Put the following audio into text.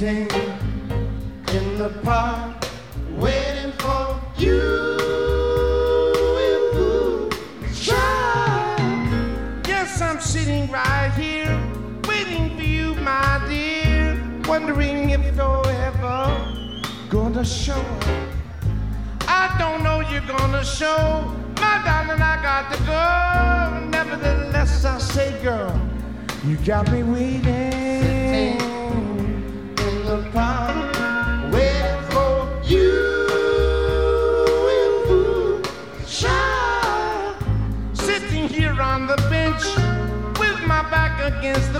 sitting in the park, waiting for you. Yes, I'm sitting right here, waiting for you, my dear, wondering if you're ever gonna show up. I don't know you're gonna show, my darling, I got to go. Nevertheless, I say, girl, you got me waiting in the park, waiting for you. Sitting here on the bench with my back against the